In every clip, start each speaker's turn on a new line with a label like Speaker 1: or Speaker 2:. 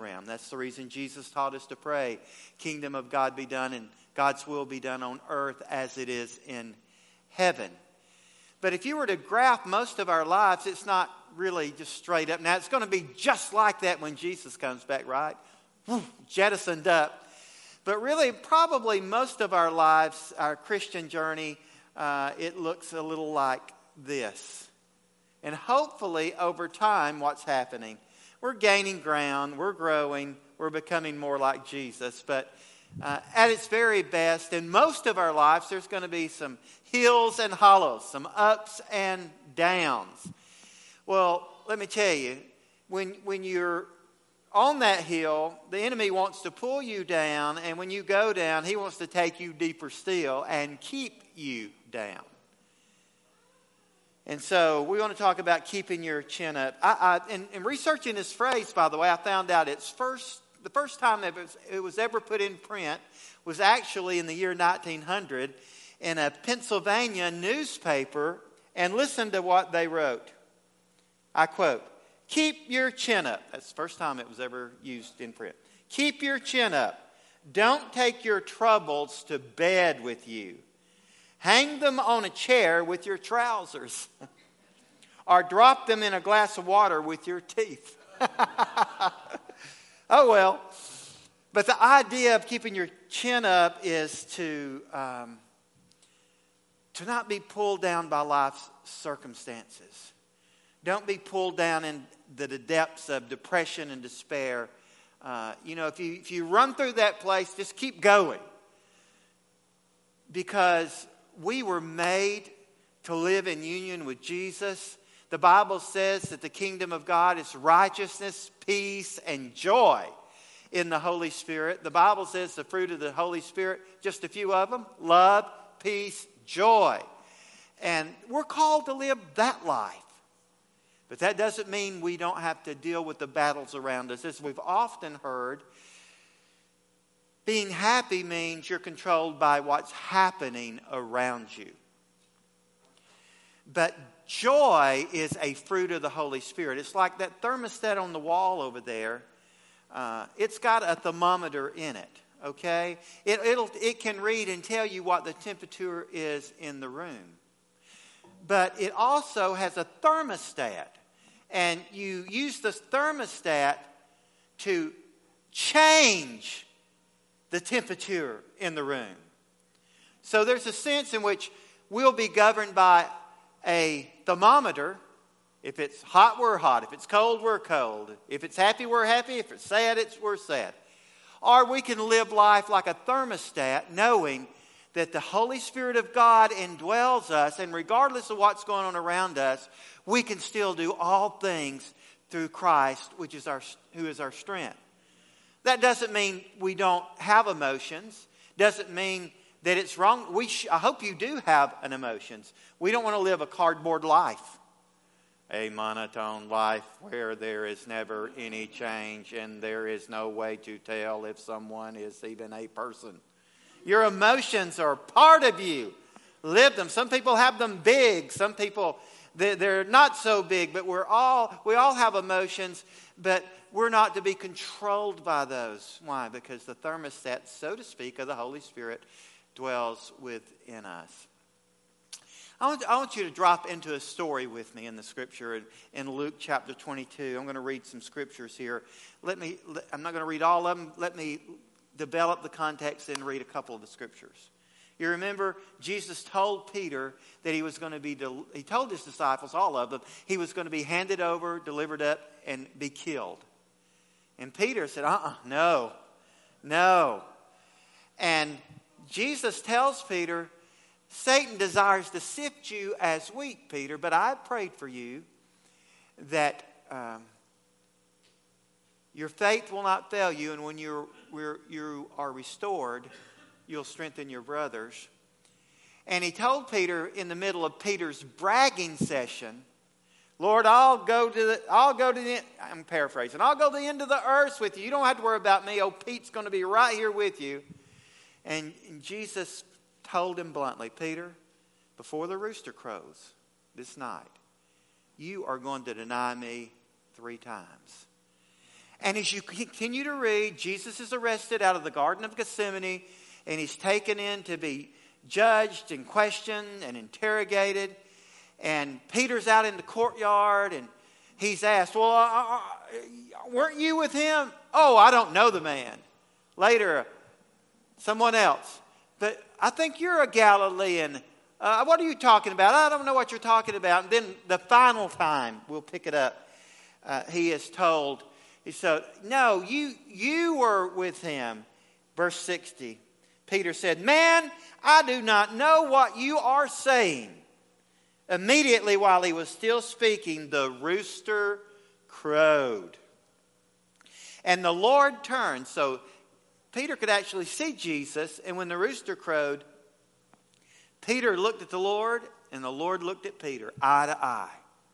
Speaker 1: realm. That's the reason Jesus taught us to pray, kingdom of God be done and God's will be done on earth as it is in heaven. But if you were to graph most of our lives, it's not really just straight up. Now, it's going to be just like that when Jesus comes back, right? Woo, jettisoned up. But really, probably most of our lives, our Christian journey, it looks a little like this. And hopefully, over time, what's happening? We're gaining ground, we're growing, we're becoming more like Jesus. But at its very best, in most of our lives, there's going to be some hills and hollows, some ups and downs. Well, let me tell you, when you're on that hill, the enemy wants to pull you down, and when you go down, he wants to take you deeper still and keep you down. And so we want to talk about keeping your chin up. In researching this phrase, by the way, I found out the first time it was ever put in print was actually in the year 1900 in a Pennsylvania newspaper. And listen to what they wrote. I quote, "Keep your chin up." That's the first time it was ever used in print. "Keep your chin up. Don't take your troubles to bed with you. Hang them on a chair with your trousers. Or drop them in a glass of water with your teeth." Oh, well. But the idea of keeping your chin up is to not be pulled down by life's circumstances. Don't be pulled down in the depths of depression and despair. If you run through that place, just keep going. Because we were made to live in union with Jesus. The Bible says that the kingdom of God is righteousness, peace, and joy in the Holy Spirit. The Bible says the fruit of the Holy Spirit, just a few of them: love, peace, joy. And we're called to live that life. But that doesn't mean we don't have to deal with the battles around us. As we've often heard, being happy means you're controlled by what's happening around you. But joy is a fruit of the Holy Spirit. It's like that thermostat on the wall over there. It's got a thermometer in it, okay? It can read and tell you what the temperature is in the room. But it also has a thermostat. And you use this thermostat to change the temperature in the room. So there's a sense in which we'll be governed by a thermometer. If it's hot, we're hot. If it's cold, we're cold. If it's happy, we're happy. If it's sad, we're sad. Or we can live life like a thermostat, knowing that the Holy Spirit of God indwells us, and regardless of what's going on around us, we can still do all things through Christ, who is our strength. That doesn't mean we don't have emotions. Doesn't mean that it's wrong. I hope you do have an emotions. We don't want to live a cardboard life. A monotone life where there is never any change and there is no way to tell if someone is even a person. Your emotions are part of you. Live them. Some people have them big. Some people, they're not so big. But we all have emotions, but we're not to be controlled by those. Why? Because the thermostat, so to speak, of the Holy Spirit dwells within us. I want you to drop into a story with me in the scripture in Luke chapter 22. I'm going to read some scriptures here. I'm not going to read all of them. Let me develop the context and read a couple of the scriptures. You remember Jesus told Peter that he was going to he told his disciples, all of them, he was going to be handed over, delivered up, and be killed. And Peter said, no. And Jesus tells Peter, Satan desires to sift you as wheat, Peter, but I prayed for you that your faith will not fail you, and when you are restored, you'll strengthen your brothers. And he told Peter in the middle of Peter's bragging session, Lord, I'm paraphrasing, I'll go to the end of the earth with you. You don't have to worry about me. Oh, Pete's going to be right here with you. And Jesus told him bluntly, Peter, before the rooster crows this night, you are going to deny me 3 times. And as you continue to read, Jesus is arrested out of the Garden of Gethsemane, and he's taken in to be judged and questioned and interrogated. And Peter's out in the courtyard, and he's asked, well, weren't you with him? Oh, I don't know the man. Later, someone else. But I think you're a Galilean. What are you talking about? I don't know what you're talking about. And then the final time, we'll pick it up, he is told, he said, no, you were with him. Verse 60, Peter said, man, I do not know what you are saying. Immediately while he was still speaking, the rooster crowed. And the Lord turned. So Peter could actually see Jesus. And when the rooster crowed, Peter looked at the Lord, and the Lord looked at Peter, eye to eye.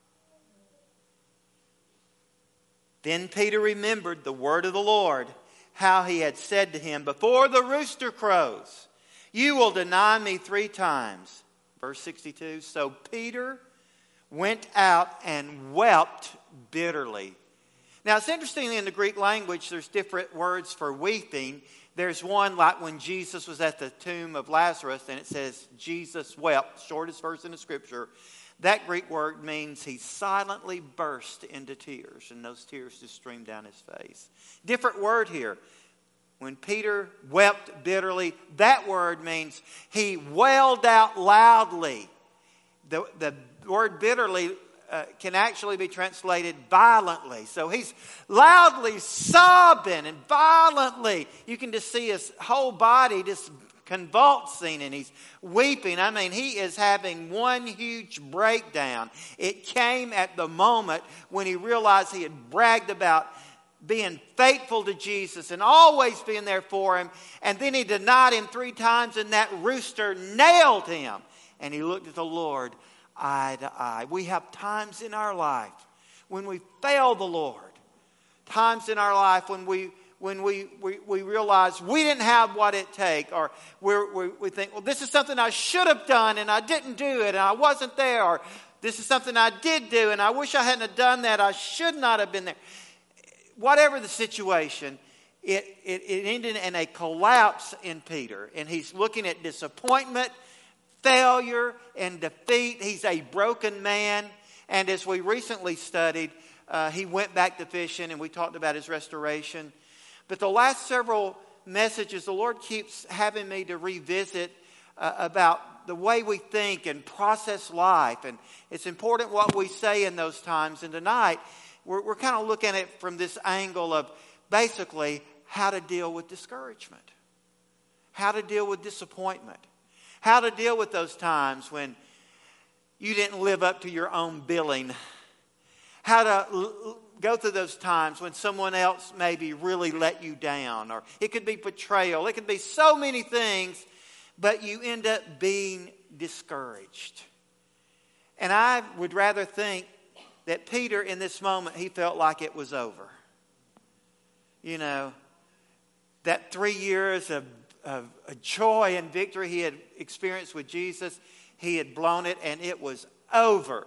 Speaker 1: Then Peter remembered the word of the Lord, how he had said to him, before the rooster crows, you will deny me 3 times. Verse 62, so Peter went out and wept bitterly. Now it's interesting, in the Greek language, there's different words for weeping. There's one like when Jesus was at the tomb of Lazarus, and it says Jesus wept, shortest verse in the scripture. That Greek word means he silently burst into tears, and those tears just streamed down his face. Different word here. When Peter wept bitterly, that word means he wailed out loudly. The word bitterly can actually be translated violently. So he's loudly sobbing and violently. You can just see his whole body just convulsing, and he's weeping. I mean, he is having one huge breakdown. It came at the moment when he realized he had bragged about being faithful to Jesus and always being there for him. And then he denied him 3 times, and that rooster nailed him. And he looked at the Lord eye to eye. We have times in our life when we fail the Lord. Times in our life when we realize we didn't have what it takes, or we think, well, this is something I should have done and I didn't do it and I wasn't there, or this is something I did do and I wish I hadn't have done that. I should not have been there. Whatever the situation, it ended in a collapse in Peter, and he's looking at disappointment, failure, and defeat. He's a broken man, and as we recently studied, he went back to fishing, and we talked about his restoration. But the last several messages, the Lord keeps having me to revisit about the way we think and process life. And it's important what we say in those times. And tonight, we're kind of looking at it from this angle of basically how to deal with discouragement. How to deal with disappointment. How to deal with those times when you didn't live up to your own billing. How to go through those times when someone else maybe really let you down. Or it could be betrayal. It could be so many things, but you end up being discouraged. And I would rather think that Peter, in this moment, he felt like it was over. You know, that 3 years of joy and victory he had experienced with Jesus, he had blown it and it was over.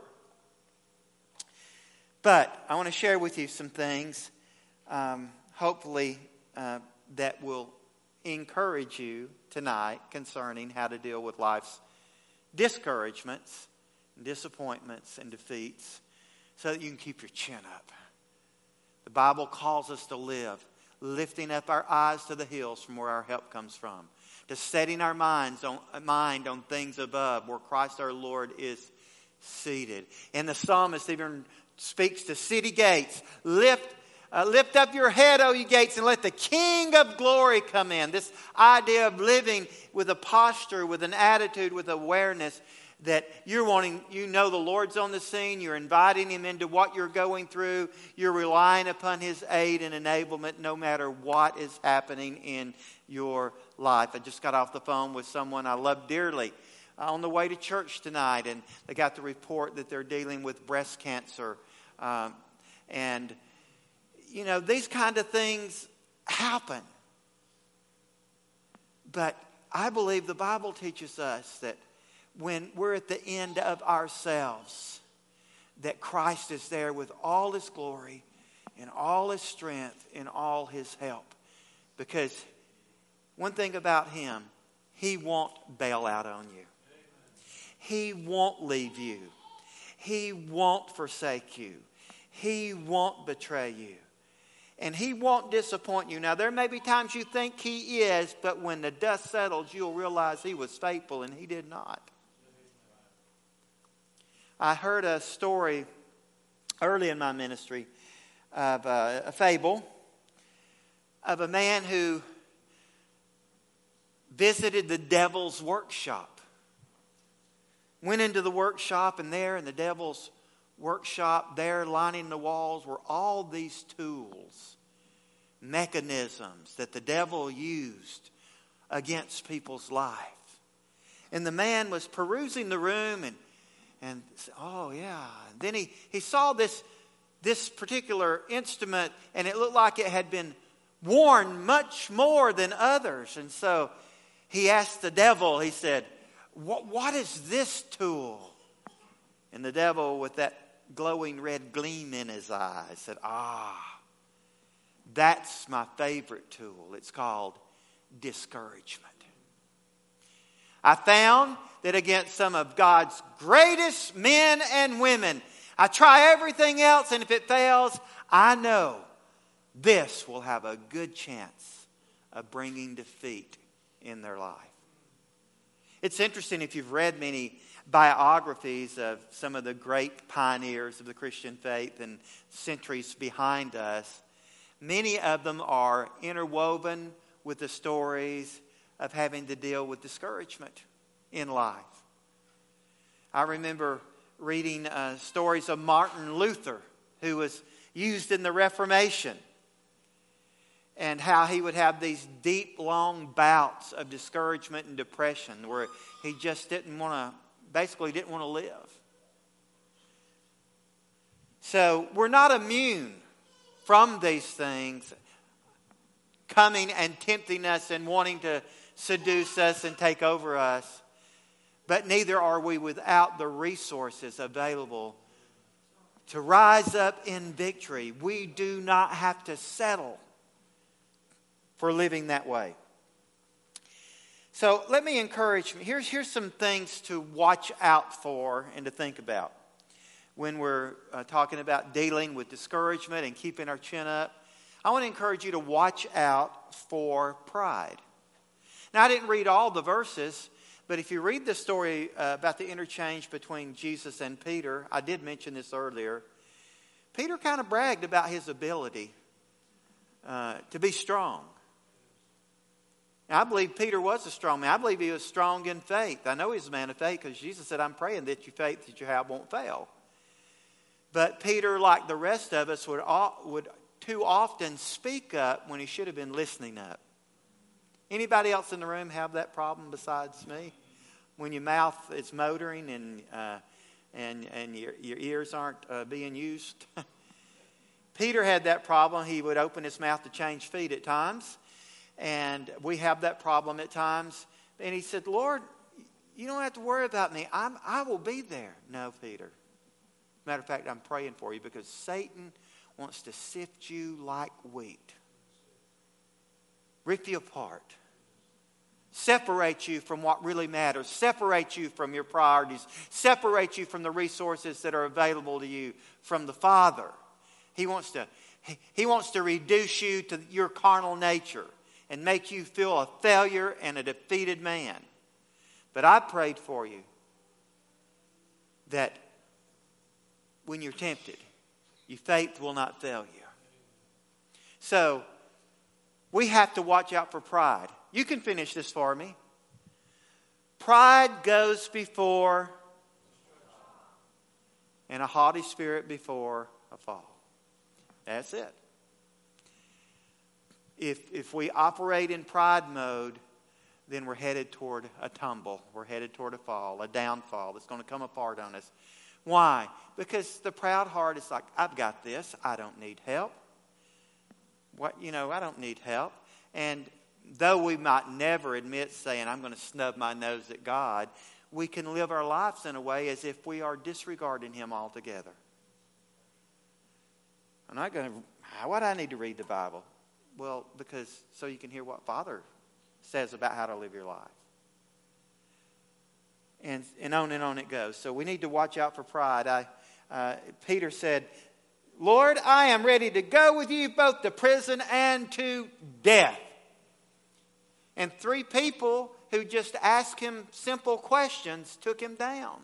Speaker 1: But I want to share with you some things, hopefully, that will encourage you tonight concerning how to deal with life's discouragements, disappointments, and defeats, so that you can keep your chin up. The Bible calls us to live, lifting up our eyes to the hills from where our help comes from, to setting our mind on things above, where Christ our Lord is seated. And the psalmist even speaks to city gates. Lift up your head, O you gates, and let the King of glory come in. This idea of living with a posture, with an attitude, with awareness that you know the Lord's on the scene. You're inviting Him into what you're going through. You're relying upon His aid and enablement no matter what is happening in your life. I just got off the phone with someone I love dearly on the way to church tonight, and they got the report that they're dealing with breast cancer. And, you know, these kind of things happen. But I believe the Bible teaches us that when we're at the end of ourselves, that Christ is there with all His glory in all his strength, in all his help. Because one thing about him, he won't bail out on you. He won't leave you. He won't forsake you. He won't betray you. And he won't disappoint you. Now, there may be times you think he is, but when the dust settles, you'll realize he was faithful and he did not. I heard a story early in my ministry of a fable of a man who visited the devil's workshop. Went into the workshop, and there in the devil's workshop, there lining the walls were all these tools, mechanisms that the devil used against people's life. And the man was perusing the room and oh yeah. And then he saw this particular instrument, and it looked like it had been worn much more than others. And so he asked the devil, he said, what is this tool? And the devil, with that glowing red gleam in his eyes, said, that's my favorite tool. It's called discouragement. I found that against some of God's greatest men and women, I try everything else, and if it fails, I know this will have a good chance of bringing defeat in their life. It's interesting, if you've read many biographies of some of the great pioneers of the Christian faith and centuries behind us, many of them are interwoven with the stories of having to deal with discouragement in life. I remember reading stories of Martin Luther, who was used in the Reformation, and how he would have these deep, long bouts of discouragement and depression where he just didn't want to live. So we're not immune from these things coming and tempting us and wanting to seduce us and take over us. But neither are we without the resources available to rise up in victory. We do not have to settle for living that way. So let me encourage you. Here's some things to watch out for and to think about when we're talking about dealing with discouragement and keeping our chin up. I want to encourage you to watch out for pride. Now, I didn't read all the verses, but if you read the story about the interchange between Jesus and Peter, I did mention this earlier. Peter kind of bragged about his ability to be strong. Now, I believe Peter was a strong man. I believe he was strong in faith. I know he's a man of faith because Jesus said, I'm praying that your faith that you have won't fail. But Peter, like the rest of us, would too often speak up when he should have been listening up. Anybody else in the room have that problem besides me? When your mouth is motoring and your ears aren't being used? Peter had that problem. He would open his mouth to change feet at times. And we have that problem at times. And he said, Lord, you don't have to worry about me. I will be there. No, Peter. Matter of fact, I'm praying for you because Satan wants to sift you like wheat. Rip you apart. Separate you from what really matters. Separate you from your priorities. Separate you from the resources that are available to you from the Father. He wants to reduce you to your carnal nature and make you feel a failure and a defeated man. But I prayed for you that when you're tempted, your faith will not fail you. So, we have to watch out for pride. You can finish this for me. Pride goes before, and a haughty spirit before a fall. That's it. If we operate in pride mode, then we're headed toward a tumble. We're headed toward a fall, a downfall that's going to come apart on us. Why? Because the proud heart is like, I've got this. I don't need help. I don't need help. And though we might never admit saying, I'm going to snub my nose at God, we can live our lives in a way as if we are disregarding Him altogether. I'm not going to, why do I need to read the Bible? Well, because so you can hear what Father says about how to live your life. And on it goes. So we need to watch out for pride. Peter said, Lord, I am ready to go with you both to prison and to death. And 3 people who just asked him simple questions took him down.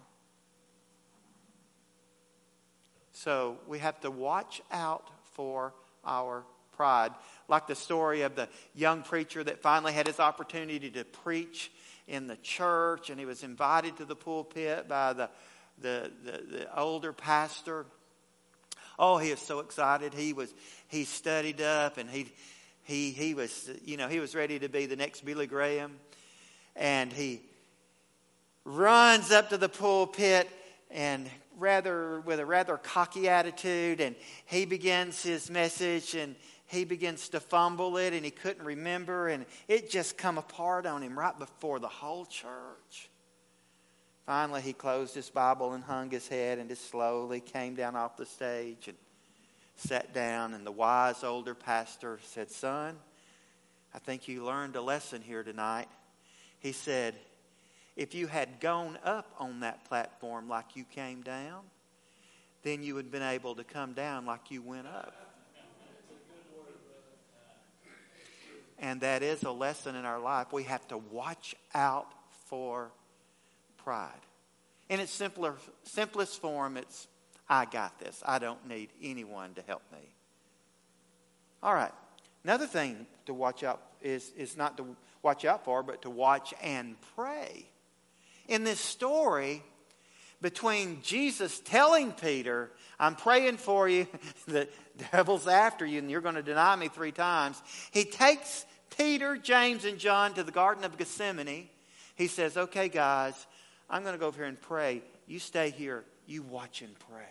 Speaker 1: So we have to watch out for our pride. Like the story of the young preacher that finally had his opportunity to preach in the church, and he was invited to the pulpit by the older pastor. Oh, he was so excited. He studied up, and he was ready to be the next Billy Graham. And he runs up to the pulpit and with a rather cocky attitude, and he begins his message, and he begins to fumble it, and he couldn't remember, and it just come apart on him right before the whole church. Finally, he closed his Bible and hung his head and just slowly came down off the stage and sat down. And the wise older pastor said, Son, I think you learned a lesson here tonight. He said, if you had gone up on that platform like you came down, then you would have been able to come down like you went up. And that is a lesson in our life. We have to watch out for pride. In its simplest form, it's, I got this. I don't need anyone to help me. All right. Another thing to watch out is not to watch out for, but to watch and pray. In this story, between Jesus telling Peter, I'm praying for you, the devil's after you, and you're going to deny me 3 times. He takes Peter, James, and John to the Garden of Gethsemane. He says, okay, guys, I'm going to go over here and pray. You stay here. You watch and pray.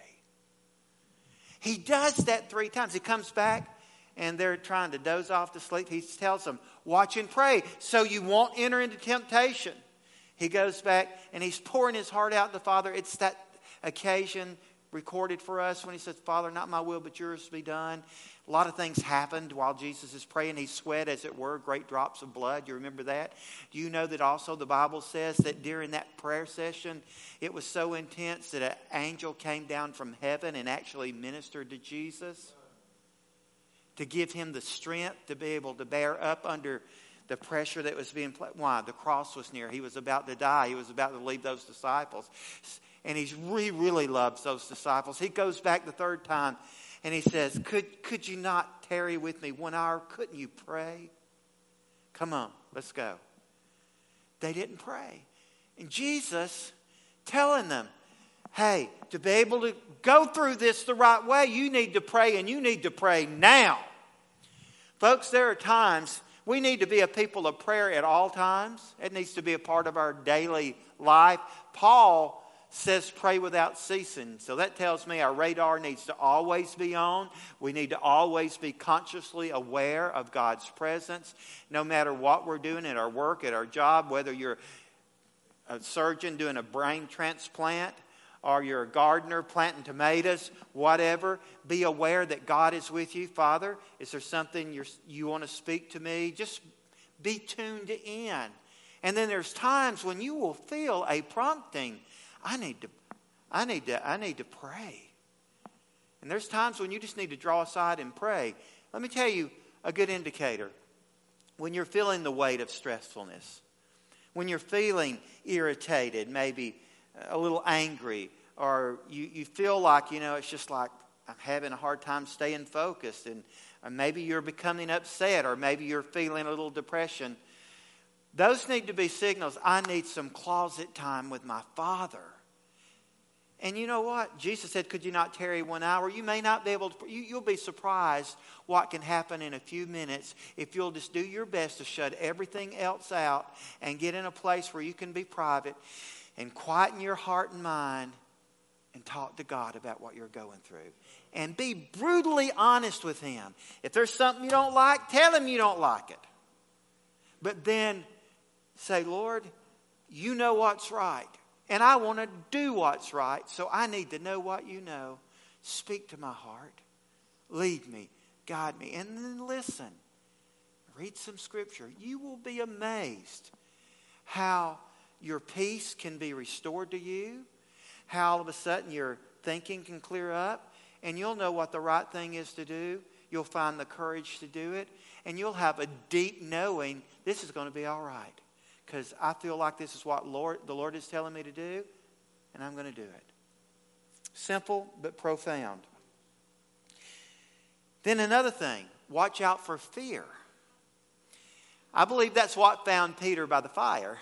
Speaker 1: He does that 3 times. He comes back, and they're trying to doze off to sleep. He tells them, watch and pray so you won't enter into temptation. He goes back, and he's pouring his heart out to the Father. It's that occasion recorded for us when he says, Father, not my will, but yours be done. A lot of things happened while Jesus is praying. He sweat, as it were, great drops of blood. You remember that? Do you know that also the Bible says that during that prayer session, it was so intense that an angel came down from heaven and actually ministered to Jesus to give him the strength to be able to bear up under the pressure that was being played. Why? The cross was near. He was about to die. He was about to leave those disciples. And he really loves those disciples. He goes back the 3rd time and he says, could you not tarry with me 1 hour? Couldn't you pray? Come on, let's go. They didn't pray. And Jesus telling them, hey, to be able to go through this the right way, you need to pray, and you need to pray now. Folks, there are times we need to be a people of prayer at all times. It needs to be a part of our daily life. Paul says pray without ceasing. So that tells me our radar needs to always be on. We need to always be consciously aware of God's presence. No matter what we're doing at our work, at our job, whether you're a surgeon doing a brain transplant, or you're a gardener planting tomatoes, whatever, be aware that God is with you. Father, is there something you want to speak to me? Just be tuned in. And then there's times when you will feel a prompting. I need to pray. And there's times when you just need to draw aside and pray. Let me tell you a good indicator. When you're feeling the weight of stressfulness, when you're feeling irritated, maybe a little angry, or you feel like, it's just like I'm having a hard time staying focused, and maybe you're becoming upset, or maybe you're feeling a little depression. Those need to be signals. I need some closet time with my Father. And you know what? Jesus said, could you not tarry 1 hour? You may not be able to. You'll be surprised what can happen in a few minutes if you'll just do your best to shut everything else out and get in a place where you can be private and quieten your heart and mind and talk to God about what you're going through. And be brutally honest with Him. If there's something you don't like, tell Him you don't like it. But then say, Lord, you know what's right. And I want to do what's right. So I need to know what you know. Speak to my heart. lead me, guide me. And then listen. Read some scripture. You will be amazed how your peace can be restored to you, how all of a sudden your thinking can clear up, and you'll know what the right thing is to do. You'll find the courage to do it, and you'll have a deep knowing this is going to be all right because I feel like this is what the Lord is telling me to do, and I'm going to do it. Simple but profound. Then another thing, watch out for fear. I believe that's what found Peter by the fire.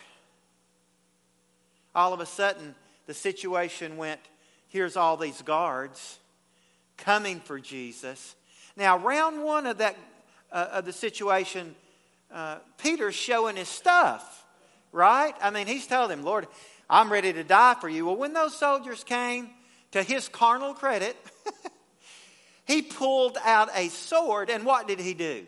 Speaker 1: All of a sudden, the situation went, here's all these guards coming for Jesus. Now, round one of the situation, Peter's showing his stuff, right? I mean, he's telling him, Lord, I'm ready to die for you. Well, when those soldiers came, to his carnal credit, he pulled out a sword, and what did he do?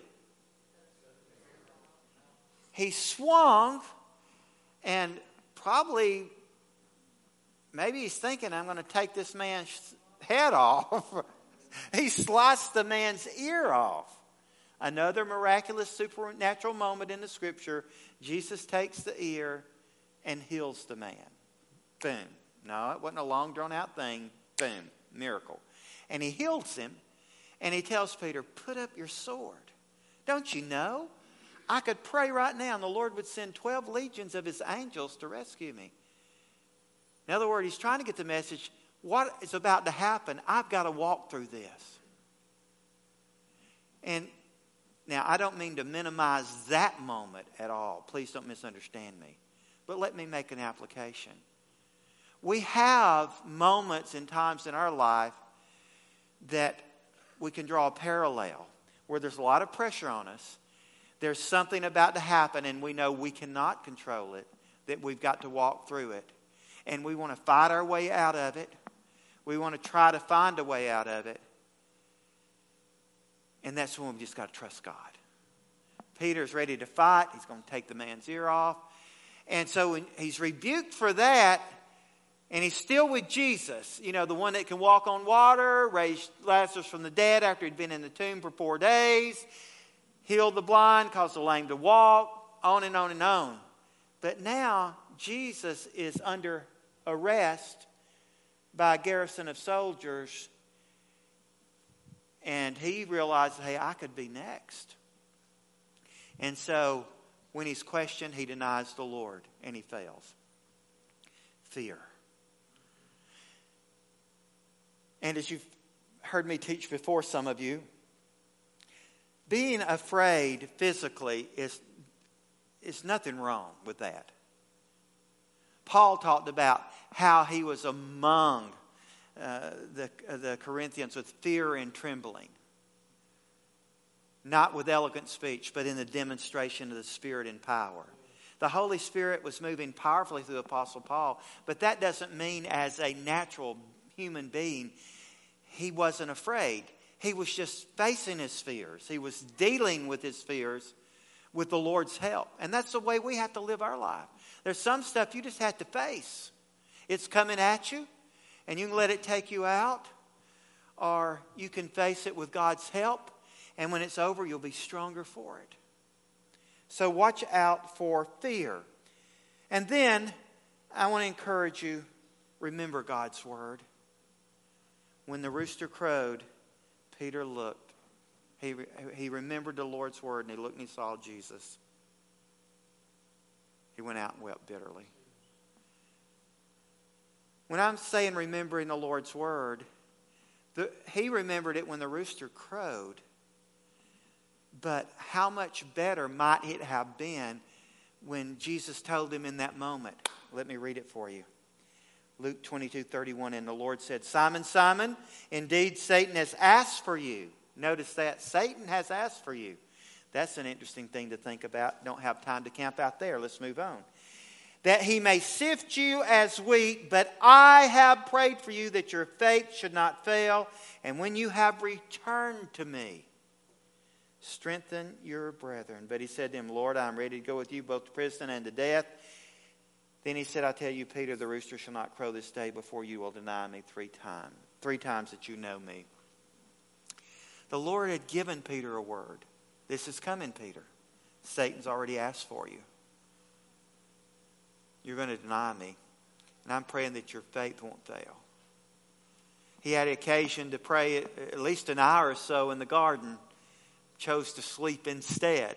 Speaker 1: He swung, and probably, maybe he's thinking, I'm going to take this man's head off. He sliced the man's ear off. Another miraculous supernatural moment in the scripture. Jesus takes the ear and heals the man. Boom. No, it wasn't a long drawn out thing. Boom. Miracle. And he heals him. And he tells Peter, put up your sword. Don't you know? I could pray right now and the Lord would send 12 legions of his angels to rescue me. In other words, he's trying to get the message, what is about to happen? I've got to walk through this. And now, I don't mean to minimize that moment at all. Please don't misunderstand me. But let me make an application. We have moments and times in our life that we can draw a parallel where there's a lot of pressure on us. There's something about to happen and we know we cannot control it, that we've got to walk through it. And we want to fight our way out of it. We want to try to find a way out of it. And that's when we've just got to trust God. Peter's ready to fight. He's going to take the man's ear off. And so when he's rebuked for that, and he's still with Jesus. You know, the one that can walk on water, raised Lazarus from the dead after he'd been in the tomb for 4 days, healed the blind, caused the lame to walk, on and on and on. But now Jesus is under arrest by a garrison of soldiers. And he realizes, hey, I could be next. And so when he's questioned, he denies the Lord and he fails. Fear. And as you've heard me teach before, some of you, being afraid physically is nothing wrong with that. Paul talked about how he was among the Corinthians with fear and trembling. Not with eloquent speech, but in the demonstration of the Spirit and power. The Holy Spirit was moving powerfully through Apostle Paul, but that doesn't mean as a natural human being, he wasn't afraid. He was just facing his fears. He was dealing with his fears with the Lord's help. And that's the way we have to live our life. There's some stuff you just have to face. It's coming at you, and you can let it take you out, or you can face it with God's help, and when it's over, you'll be stronger for it. So watch out for fear. And then, I want to encourage you, remember God's word. When the rooster crowed, Peter looked. He remembered the Lord's word, and he looked and he saw Jesus. He went out and wept bitterly. When I'm saying remembering the Lord's word, he remembered it when the rooster crowed. But how much better might it have been when Jesus told him in that moment? Let me read it for you. Luke 22:31, and the Lord said, Simon, Simon, indeed Satan has asked for you. Notice that. Satan has asked for you. That's an interesting thing to think about. Don't have time to camp out there. Let's move on. That he may sift you as wheat, but I have prayed for you that your faith should not fail. And when you have returned to me, strengthen your brethren. But he said to him, Lord, I am ready to go with you both to prison and to death. Then he said, I tell you, Peter, the rooster shall not crow this day before you will deny me 3 times. 3 times that you know me. The Lord had given Peter a word. This is coming, Peter. Satan's already asked for you. You're going to deny me. And I'm praying that your faith won't fail. He had occasion to pray at least an hour or so in the garden. Chose to sleep instead.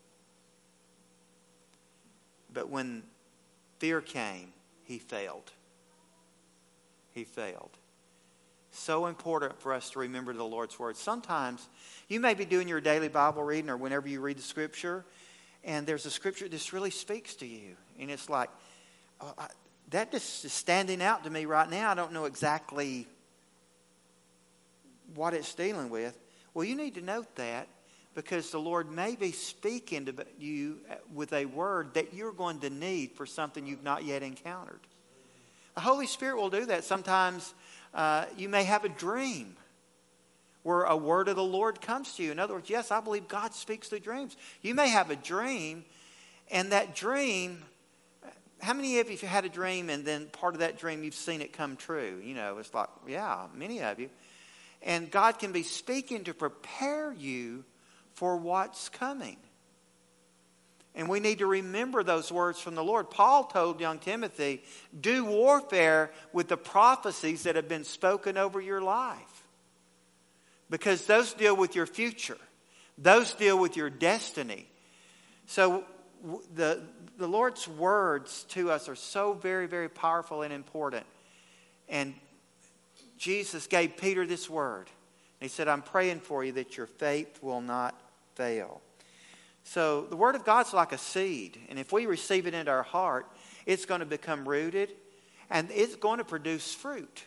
Speaker 1: But when fear came, he failed. He failed. So important for us to remember the Lord's Word. Sometimes you may be doing your daily Bible reading or whenever you read the Scripture, and there's a Scripture that just really speaks to you. And it's like, that just is standing out to me right now. I don't know exactly what it's dealing with. Well, you need to note that because the Lord may be speaking to you with a word that you're going to need for something you've not yet encountered. The Holy Spirit will do that. Sometimes you may have a dream where a word of the Lord comes to you. In other words, yes, I believe God speaks through dreams. You may have a dream, and that dream, how many of you have had a dream and then part of that dream you've seen it come true? You know, it's like, yeah, many of you. And God can be speaking to prepare you for what's coming. And we need to remember those words from the Lord. Paul told young Timothy, do warfare with the prophecies that have been spoken over your life. Because those deal with your future. Those deal with your destiny. So the Lord's words to us are so very, very powerful and important. And Jesus gave Peter this word. He said, I'm praying for you that your faith will not fail. So the Word of God's like a seed. And if we receive it into our heart, it's going to become rooted and it's going to produce fruit.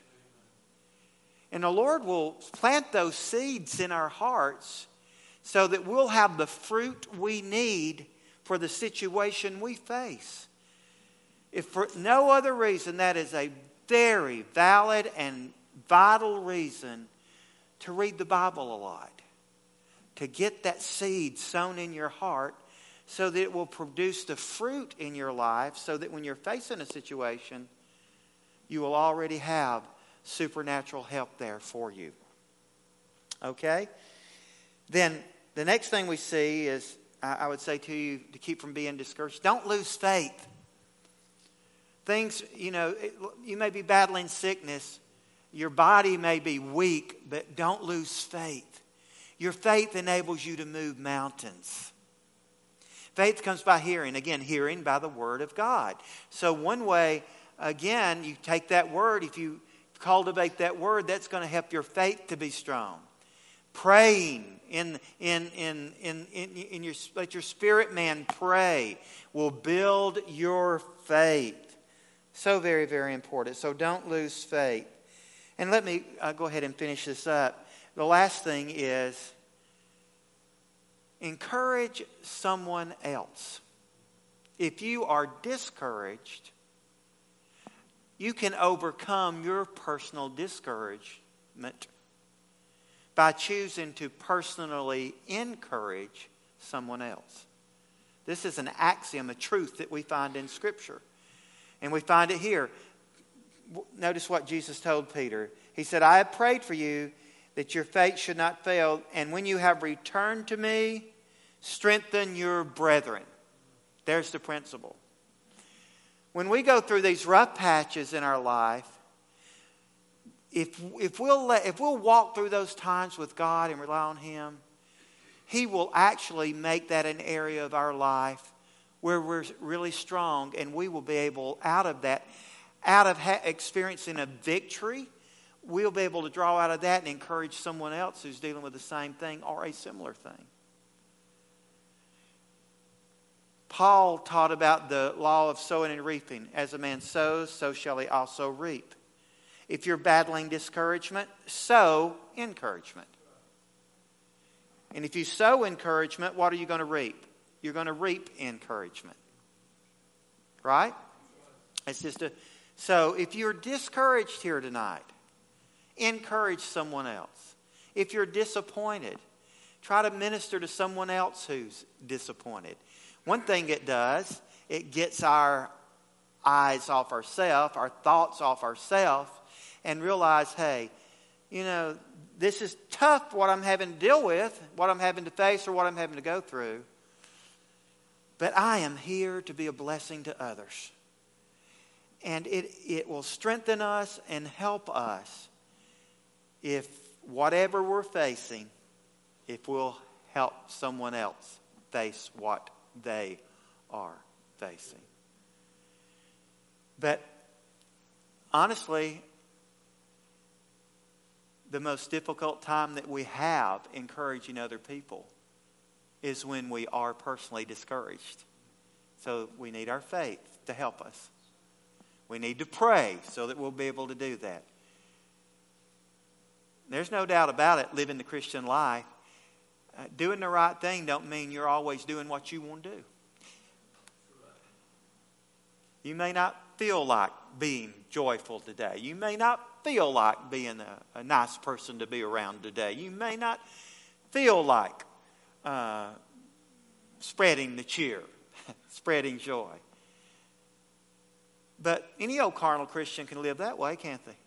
Speaker 1: And the Lord will plant those seeds in our hearts so that we'll have the fruit we need for the situation we face. If for no other reason, that is a very valid and vital reason to read the Bible a lot. To get that seed sown in your heart so that it will produce the fruit in your life so that when you're facing a situation, you will already have supernatural help there for you. Okay? Then the next thing we see is, I would say to you to keep from being discouraged, don't lose faith. Things, you may be battling sickness. Your body may be weak, but don't lose faith. Your faith enables you to move mountains. Faith comes by hearing. Again, hearing by the Word of God. So one way, again, you take that Word. If you cultivate that Word, that's going to help your faith to be strong. Praying let your spirit man pray will build your faith. So very, very important. So don't lose faith. And let me go ahead and finish this up. The last thing is encourage someone else. If you are discouraged, you can overcome your personal discouragement by choosing to personally encourage someone else. This is an axiom, a truth that we find in Scripture. And we find it here. Notice what Jesus told Peter. He said, I have prayed for you that your faith should not fail. And when you have returned to me, strengthen your brethren. There's the principle. When we go through these rough patches in our life, if we'll walk through those times with God and rely on Him, He will actually make that an area of our life where we're really strong, and we will be able, out of experiencing a victory, we'll be able to draw out of that and encourage someone else who's dealing with the same thing or a similar thing. Paul taught about the law of sowing and reaping. As a man sows, so shall he also reap. If you're battling discouragement, sow encouragement. And if you sow encouragement, what are you going to reap? You're going to reap encouragement. Right? So if you're discouraged here tonight, encourage someone else. If you're disappointed, try to minister to someone else who's disappointed. One thing it does, it gets our eyes off ourselves, our thoughts off ourselves, and realize, hey, this is tough, what I'm having to deal with, what I'm having to face, or what I'm having to go through. But I am here to be a blessing to others. And it will strengthen us and help us if whatever we're facing, if we'll help someone else face what they are facing. But honestly, the most difficult time that we have encouraging other people is when we are personally discouraged. So we need our faith to help us. We need to pray so that we'll be able to do that. There's no doubt about it, living the Christian life. Doing the right thing don't mean you're always doing what you want to do. You may not feel like being joyful today. You may not feel like being a nice person to be around today. You may not feel like spreading the cheer, spreading joy. But any old carnal Christian can live that way, can't they?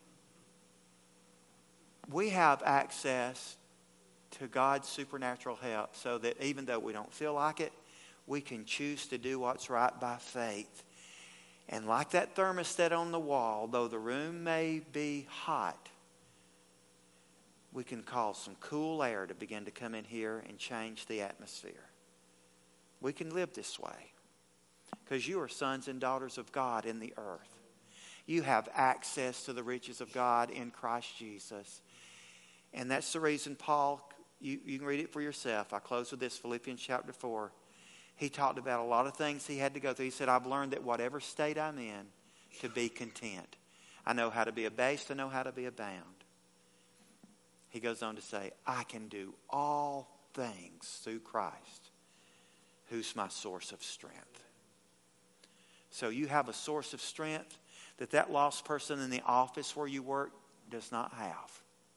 Speaker 1: We have access to God's supernatural help so that even though we don't feel like it, we can choose to do what's right by faith. And like that thermostat on the wall, though the room may be hot, we can cause some cool air to begin to come in here and change the atmosphere. We can live this way because you are sons and daughters of God in the earth. You have access to the riches of God in Christ Jesus. And that's the reason Paul, you can read it for yourself. I close with this, Philippians chapter 4. He talked about a lot of things he had to go through. He said, I've learned that whatever state I'm in, to be content. I know how to be abased. I know how to be abound. He goes on to say, I can do all things through Christ, who's my source of strength. So you have a source of strength that lost person in the office where you work does not have.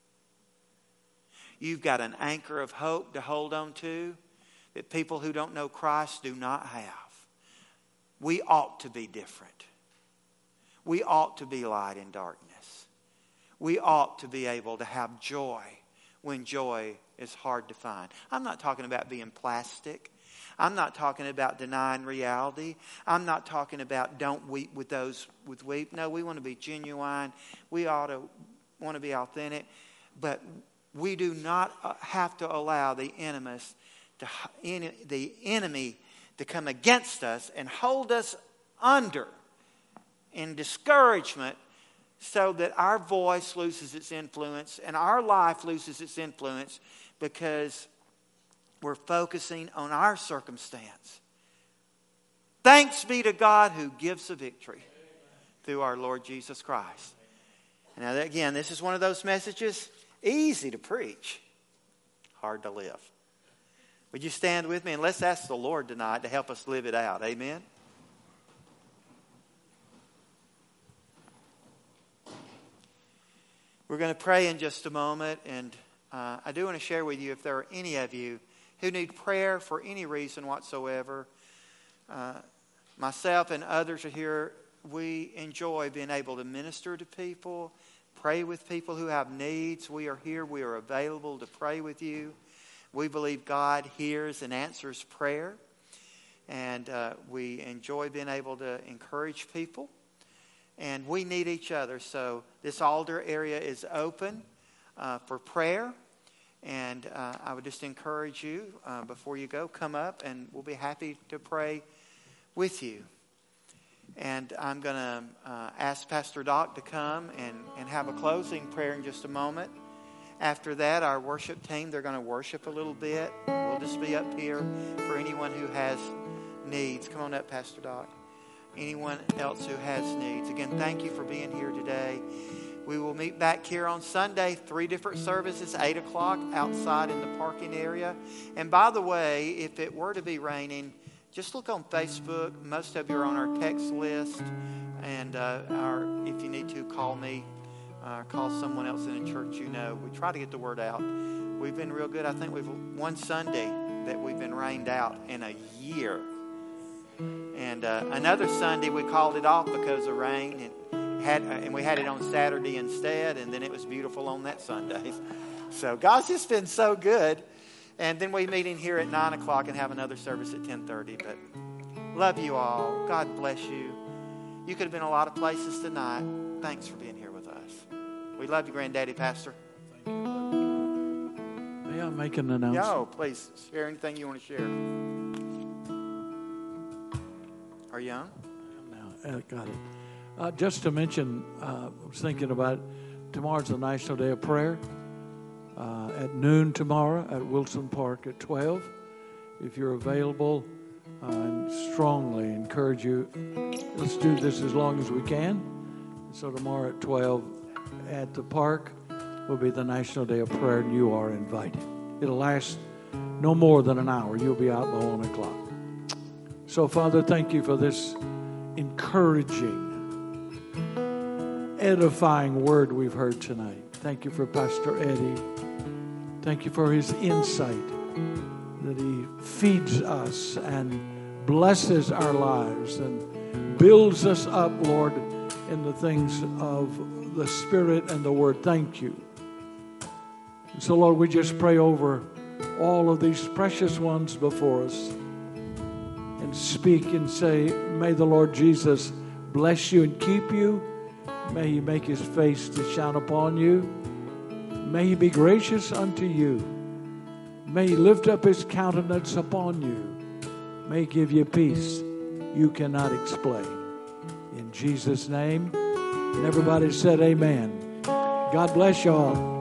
Speaker 1: You've got an anchor of hope to hold on to that people who don't know Christ do not have. We ought to be different. We ought to be light in darkness. We ought to be able to have joy when joy is hard to find. I'm not talking about being plastic. I'm not talking about denying reality. I'm not talking about don't weep with those with weep. No, we want to be genuine. We ought to want to be authentic. But we do not have to allow the enemy to come against us and hold us under in discouragement so that our voice loses its influence and our life loses its influence because we're focusing on our circumstance. Thanks be to God who gives the victory through our Lord Jesus Christ. Now, again, this is one of those messages easy to preach, hard to live. Would you stand with me and let's ask the Lord tonight to help us live it out. Amen. We're going to pray in just a moment, and I do want to share with you if there are any of you who need prayer for any reason whatsoever. Myself and others are here. We enjoy being able to minister to people, pray with people who have needs. We are here. We are available to pray with you. We believe God hears and answers prayer. And we enjoy being able to encourage people. And we need each other. So this altar area is open for prayer. And I would just encourage you, before you go, come up and we'll be happy to pray with you. And I'm going to ask Pastor Doc to come and have a closing prayer in just a moment. After that, our worship team, they're going to worship a little bit. We'll just be up here for anyone who has needs. Come on up, Pastor Doc. Anyone else who has needs. Again, thank you for being here today. We will meet back here on Sunday, 3 different services, 8 o'clock outside in the parking area. And by the way, if it were to be raining, just look on Facebook. Most of you are on our text list. And if you need to, call me. Call someone else in the church you know. We try to get the word out. We've been real good. I think we've one Sunday that we've been rained out in a year. And another Sunday we called it off because of rain. and we had it on Saturday instead, and then it was beautiful on that Sunday. So God's just been so good. And then we meet in here at 9 o'clock and have another service at 10:30. But love you all. God bless you. You could have been a lot of places tonight. Thanks for being here with us. We love you, Granddaddy Pastor.
Speaker 2: Thank you. May I make an announcement?
Speaker 1: No, please share anything you want to share. Are you on?
Speaker 2: No, got it. Just to mention, I was thinking about tomorrow's the National Day of Prayer. At noon tomorrow at Wilson Park at 12. If you're available, I strongly encourage you. Let's do this as long as we can. So tomorrow at 12 at the park will be the National Day of Prayer, and you are invited. It'll last no more than an hour. You'll be out by 1 o'clock. So, Father, thank you for this encouraging, edifying word we've heard tonight. Thank you for Pastor Eddie. Thank you for his insight, that he feeds us and blesses our lives and builds us up, Lord, in the things of the Spirit and the Word. Thank you. And so, Lord, we just pray over all of these precious ones before us and speak and say, may the Lord Jesus bless you and keep you. May he make his face to shine upon you. May he be gracious unto you. May he lift up his countenance upon you. May he give you peace you cannot explain. In Jesus' name. And everybody said amen. God bless you all.